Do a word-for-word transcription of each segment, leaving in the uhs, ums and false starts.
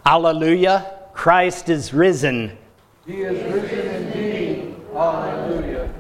Hallelujah, Christ is risen. He is risen indeed. Hallelujah.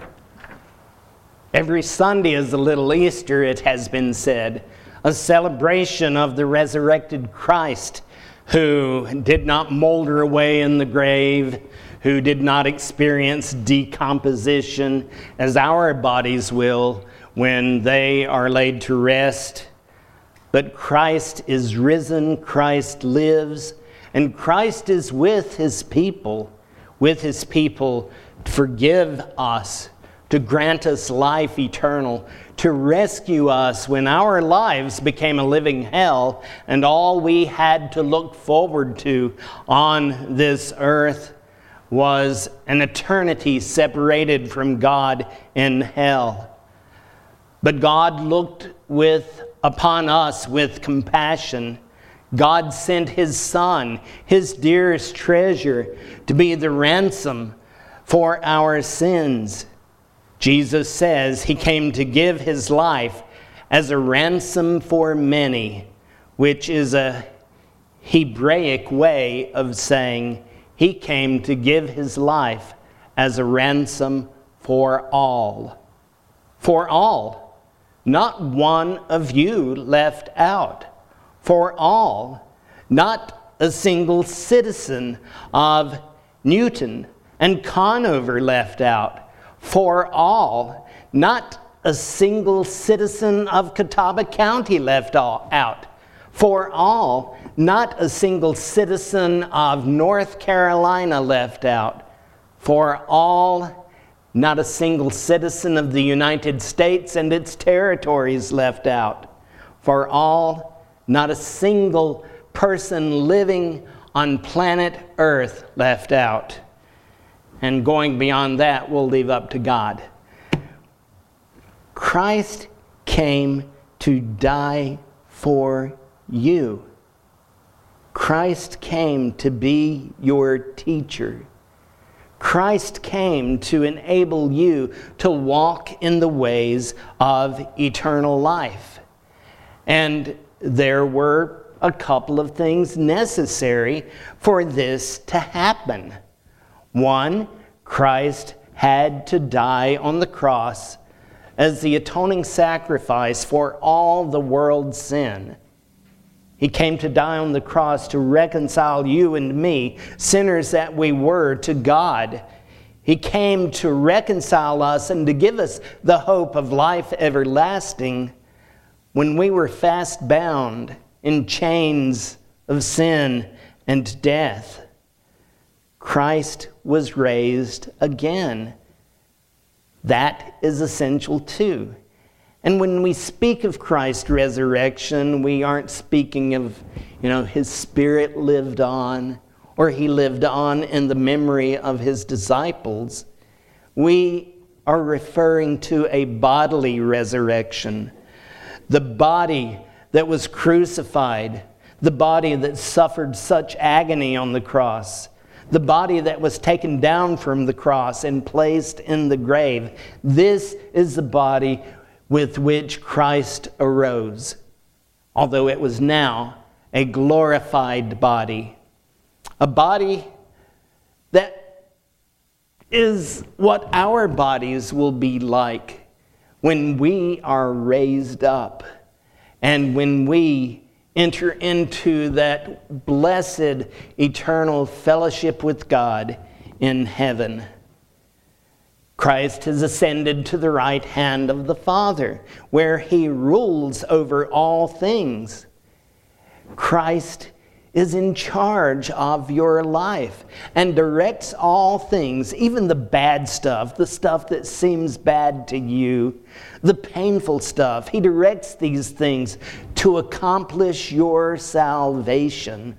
Every Sunday is a little Easter, it has been said, a celebration of the resurrected Christ who did not molder away in the grave, who did not experience decomposition as our bodies will when they are laid to rest. But Christ is risen, Christ lives, and Christ is with his people, with his people to forgive us, to grant us life eternal, to rescue us when our lives became a living hell and all we had to look forward to on this earth was an eternity separated from God in hell. But God looked with upon us with compassion. God sent his Son, his dearest treasure, to be the ransom for our sins. Jesus says he came to give his life as a ransom for many, which is a Hebraic way of saying he came to give his life as a ransom for all. For all. Not one of you left out. For all. Not a single citizen of Newton and Conover left out. For all. Not a single citizen of Catawba County left all, out. For all. Not a single citizen of North Carolina left out. For all. Not a single citizen of the United States and its territories left out. For all, not a single person living on planet Earth left out. And going beyond that, we'll leave up to God. Christ came to die for you. Christ came to be your teacher. Christ came to enable you to walk in the ways of eternal life. And there were a couple of things necessary for this to happen. One, Christ had to die on the cross as the atoning sacrifice for all the world's sin. He came to die on the cross to reconcile you and me, sinners that we were, to God. He came to reconcile us and to give us the hope of life everlasting when we were fast bound in chains of sin and death. Christ was raised again. That is essential too. And when we speak of Christ's resurrection, we aren't speaking of, you know, his spirit lived on, or he lived on in the memory of his disciples. We are referring to a bodily resurrection. The body that was crucified, the body that suffered such agony on the cross, the body that was taken down from the cross and placed in the grave. This is the body with which Christ arose, although it was now a glorified body. A body that is what our bodies will be like when we are raised up and when we enter into that blessed eternal fellowship with God in heaven. Christ has ascended to the right hand of the Father, where he rules over all things. Christ is in charge of your life and directs all things, even the bad stuff, the stuff that seems bad to you, the painful stuff. He directs these things to accomplish your salvation.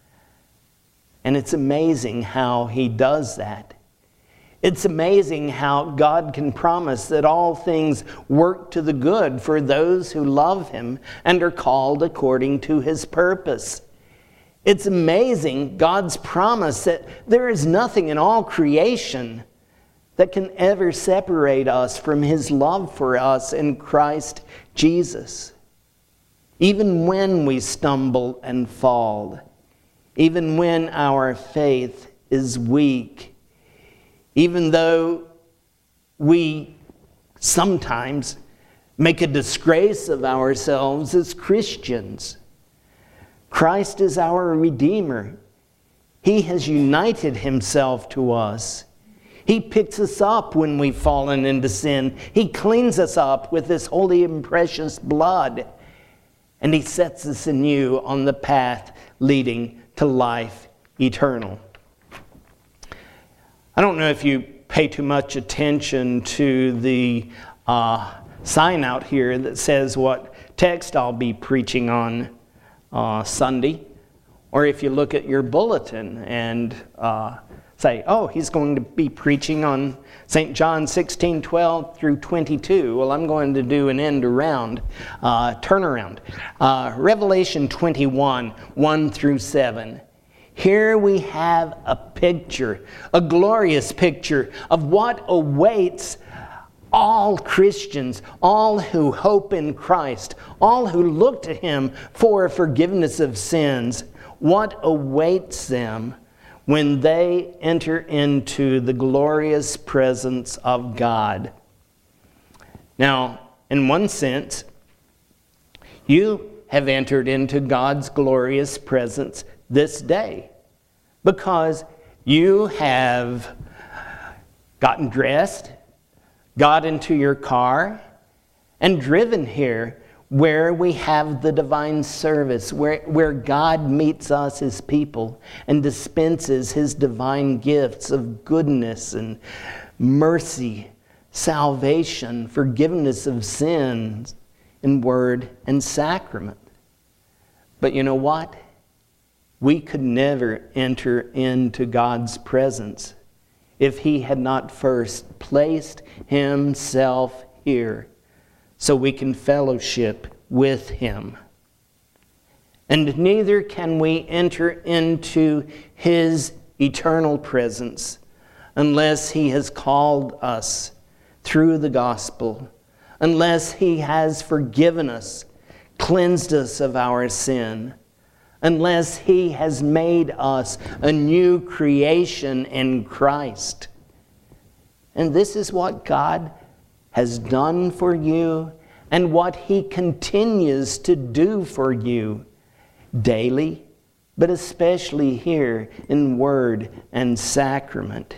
And it's amazing how he does that. It's amazing how God can promise that all things work to the good for those who love him and are called according to his purpose. It's amazing God's promise that there is nothing in all creation that can ever separate us from his love for us in Christ Jesus. Even when we stumble and fall, even when our faith is weak, even though we sometimes make a disgrace of ourselves as Christians. Christ is our Redeemer. He has united himself to us. He picks us up when we've fallen into sin. He cleans us up with his holy and precious blood. And he sets us anew on the path leading to life eternal. I don't know if you pay too much attention to the uh, sign out here that says what text I'll be preaching on uh, Sunday. Or if you look at your bulletin and uh, say, oh, he's going to be preaching on Saint John sixteen twelve through twenty-two. Well, I'm going to do an end around, uh, turnaround. Uh, Revelation twenty-one, one through seven. Here we have a picture, a glorious picture of what awaits all Christians, all who hope in Christ, all who look to him for forgiveness of sins. What awaits them when they enter into the glorious presence of God. Now, in one sense, you have entered into God's glorious presence this day because you have gotten dressed, got into your car, and driven here where we have the divine service, where, where God meets us, his people, and dispenses his divine gifts of goodness and mercy, salvation, forgiveness of sins in word and sacrament. But you know what? We could never enter into God's presence if he had not first placed himself here so we can fellowship with him. And neither can we enter into his eternal presence unless he has called us through the gospel, unless he has forgiven us, cleansed us of our sin, unless he has made us a new creation in Christ. And this is what God has done for you and what he continues to do for you daily, but especially here in word and sacrament.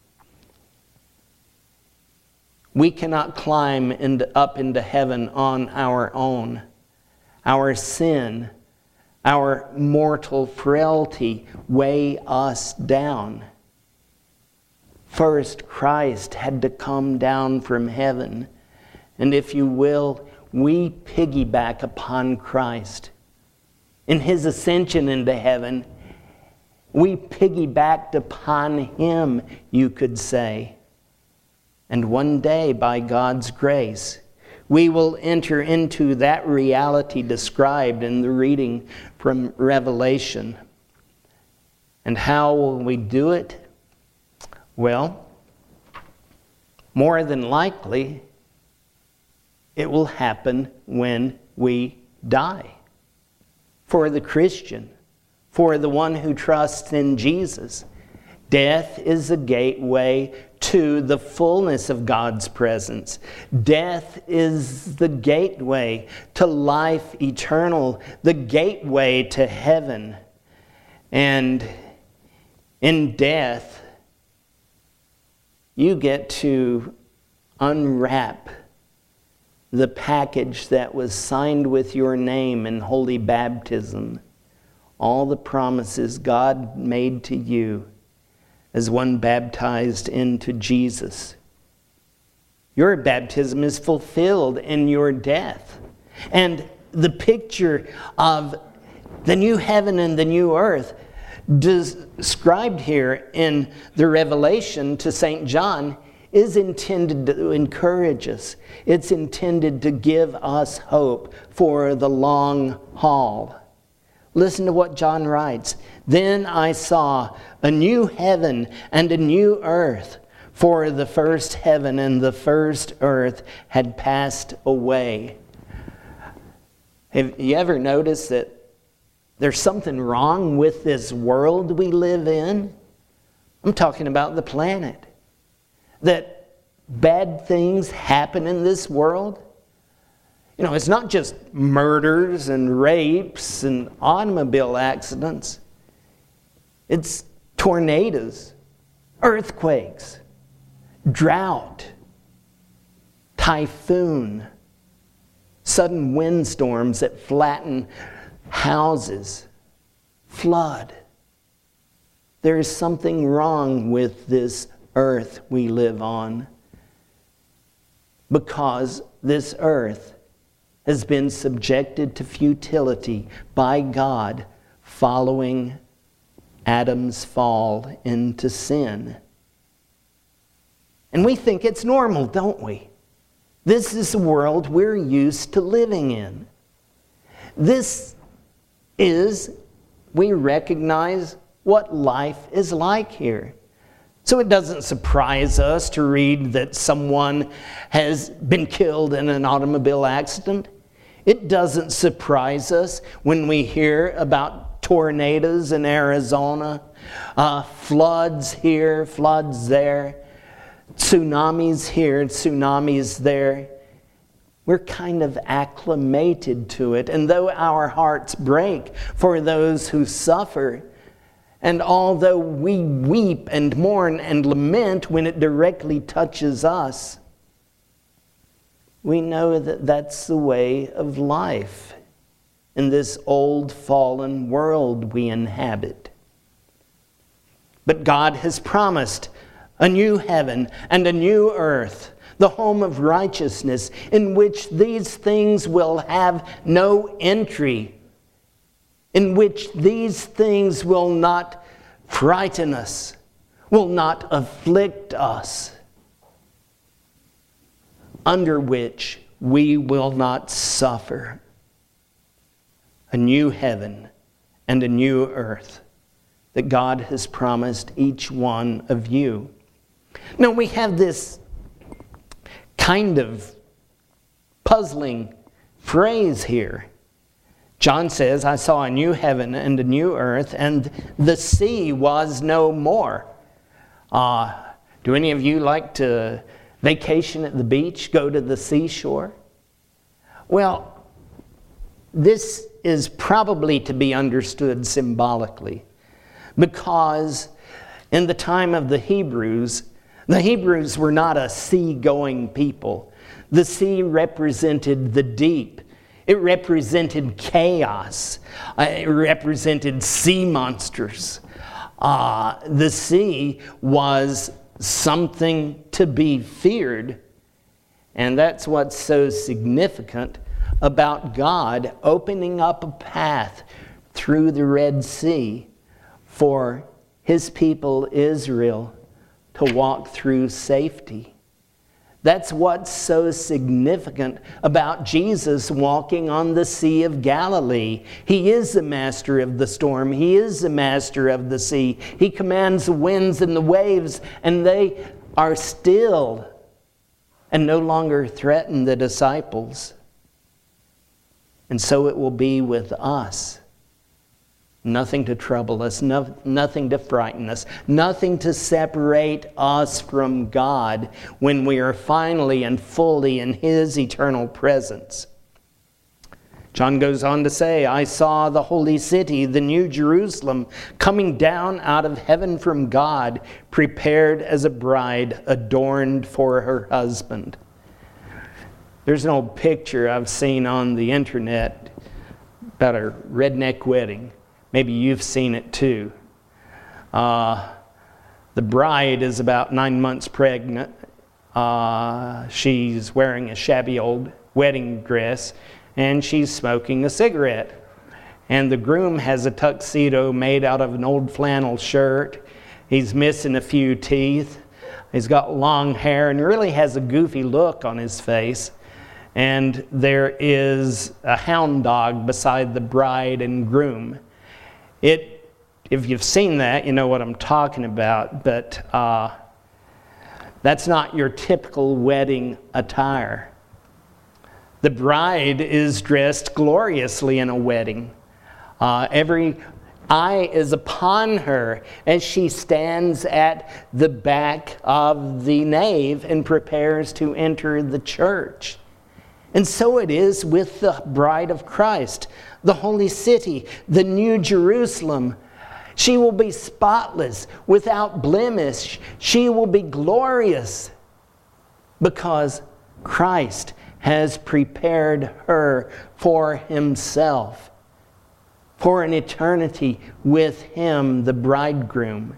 We cannot climb into, up into heaven on our own. Our sin, our mortal frailty weigh us down. First, Christ had to come down from heaven. And if you will, we piggyback upon Christ. In his ascension into heaven, we piggybacked upon him, you could say. And one day, by God's grace, we will enter into that reality described in the reading from Revelation. And how will we do it? Well, more than likely, it will happen when we die. For the Christian, for the one who trusts in Jesus, death is a gateway to the fullness of God's presence. Death is the gateway to life eternal, the gateway to heaven. And in death, you get to unwrap the package that was signed with your name in holy baptism. All the promises God made to you as one baptized into Jesus. Your baptism is fulfilled in your death. And the picture of the new heaven and the new earth described here in the Revelation to Saint John is intended to encourage us. It's intended to give us hope for the long haul. Listen to what John writes. Then I saw a new heaven and a new earth, for the first heaven and the first earth had passed away. Have you ever noticed that there's something wrong with this world we live in. I'm talking about the planet. That bad things happen in this world. You know, it's not just murders and rapes and automobile accidents. It's tornadoes, earthquakes, drought, typhoon, sudden windstorms that flatten houses, flood. There is something wrong with this earth we live on, because this earth has been subjected to futility by God following Adam's fall into sin. And we think it's normal, don't we? This is the world we're used to living in. This is, we recognize what life is like here. So it doesn't surprise us to read that someone has been killed in an automobile accident. It doesn't surprise us when we hear about tornadoes in Arizona, uh, floods here, floods there, tsunamis here, tsunamis there. We're kind of acclimated to it. And though our hearts break for those who suffer, and although we weep and mourn and lament when it directly touches us, we know that that's the way of life in this old fallen world we inhabit. But God has promised a new heaven and a new earth, the home of righteousness, in which these things will have no entry, in which these things will not frighten us, will not afflict us, under which we will not suffer. A new heaven and a new earth that God has promised each one of you. Now we have this kind of puzzling phrase here. John says, I saw a new heaven and a new earth, and the sea was no more. Uh, do any of you like to vacation at the beach, go to the seashore? Well, this is probably to be understood symbolically, because in the time of the Hebrews, the Hebrews were not a sea-going people. The sea represented the deep. It represented chaos. Uh, it represented sea monsters. Uh, the sea was something to be feared. And that's what's so significant about God opening up a path through the Red Sea for his people Israel to walk through safety. That's what's so significant about Jesus walking on the Sea of Galilee. He is the master of the storm. He is the master of the sea. He commands the winds and the waves, and they are still and no longer threaten the disciples. And so it will be with us. Nothing to trouble us, no, nothing to frighten us, nothing to separate us from God when we are finally and fully in his eternal presence. John goes on to say, I saw the holy city, the new Jerusalem, coming down out of heaven from God, prepared as a bride adorned for her husband. There's an old picture I've seen on the internet about a redneck wedding. Maybe you've seen it too. Uh, the bride is about nine months pregnant. Uh, she's wearing a shabby old wedding dress, and she's smoking a cigarette. And the groom has a tuxedo made out of an old flannel shirt. He's missing a few teeth. He's got long hair and really has a goofy look on his face. And there is a hound dog beside the bride and groom. It, if you've seen that, you know what I'm talking about, but uh, that's not your typical wedding attire. The bride is dressed gloriously in a wedding. Uh, every eye is upon her as she stands at the back of the nave and prepares to enter the church. And so it is with the bride of Christ, the holy city, the New Jerusalem. She will be spotless, without blemish. She will be glorious because Christ has prepared her for himself, for an eternity with him, the bridegroom.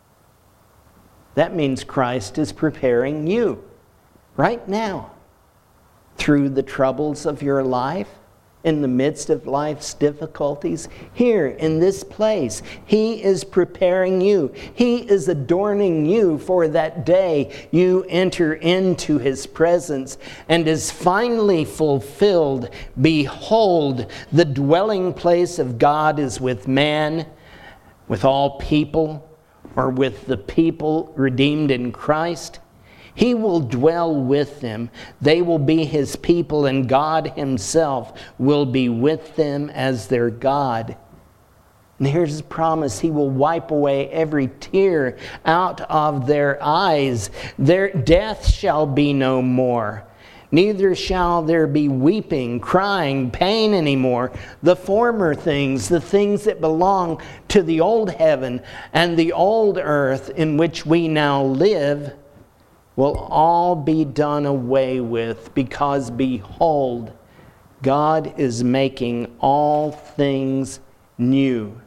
That means Christ is preparing you right now through the troubles of your life, in the midst of life's difficulties. Here in this place, he is preparing you. He is adorning you for that day you enter into his presence and is finally fulfilled. Behold, the dwelling place of God is with man, with all people, or with the people redeemed in Christ. He will dwell with them. They will be his people, and God himself will be with them as their God. And here's his promise. He will wipe away every tear out of their eyes. Their death shall be no more. Neither shall there be weeping, crying, pain anymore. The former things, the things that belong to the old heaven and the old earth in which we now live, will all be done away with, because behold, God is making all things new.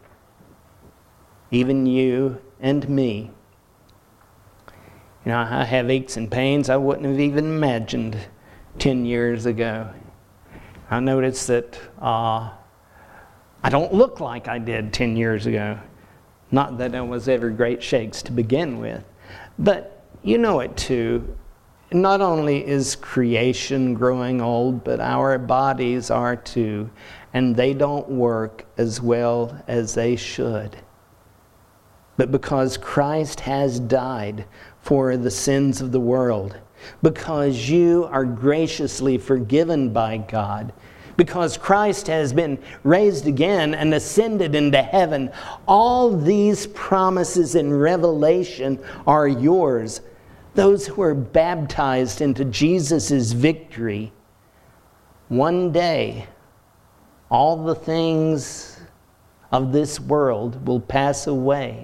Even you and me. You know, I have aches and pains I wouldn't have even imagined ten years ago. I noticed that uh, I don't look like I did ten years ago. Not that I was ever great shakes to begin with, but you know it too. Not only is creation growing old, but our bodies are too, and they don't work as well as they should. But because Christ has died for the sins of the world, because you are graciously forgiven by God, because Christ has been raised again and ascended into heaven, all these promises in Revelation are yours. Those who are baptized into Jesus' victory, one day, all the things of this world will pass away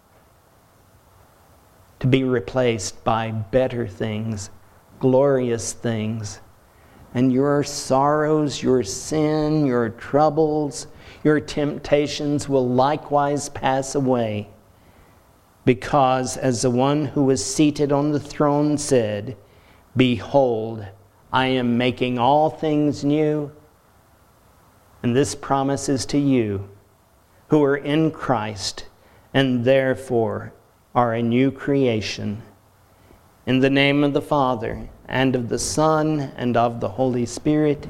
to be replaced by better things, glorious things. And your sorrows, your sin, your troubles, your temptations will likewise pass away. Because as the one who was seated on the throne said, behold, I am making all things new. And this promise is to you who are in Christ and therefore are a new creation. In the name of the Father, and of the Son, and of the Holy Spirit.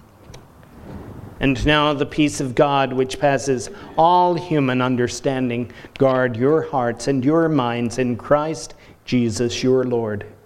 And now the peace of God, which passes all human understanding, guard your hearts and your minds in Christ Jesus your Lord.